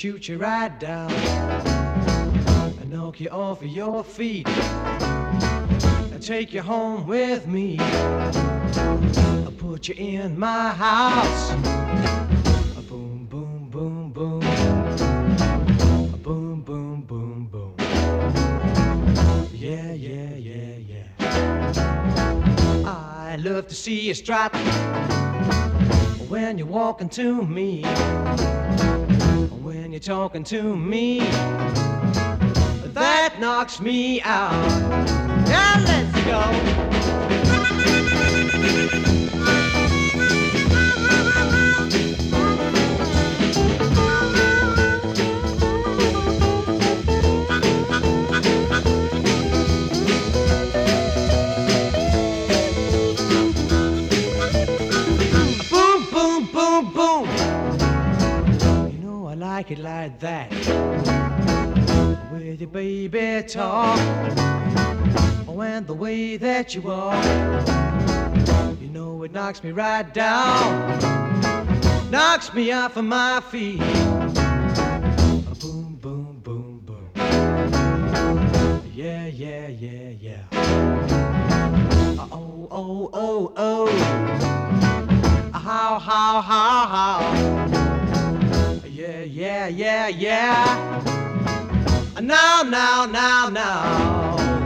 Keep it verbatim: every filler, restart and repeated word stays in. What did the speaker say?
shoot you right down and knock you off of your feet and take you home with me. I'll put you in my house. A boom, boom, boom, boom. A boom, boom, boom, boom. Yeah, yeah, yeah, yeah. I love to see you strut when you're walking to me, when you're talking to me. That knocks me out. Now let's go. Like it like that, with your baby talk, and the way that you walk, you know it knocks me right down, knocks me off of my feet. Boom, boom, boom, boom. Yeah, yeah, yeah, yeah. Oh, oh, oh, oh. How, how, how, how. Yeah, yeah, yeah, yeah. Now, now, now, now.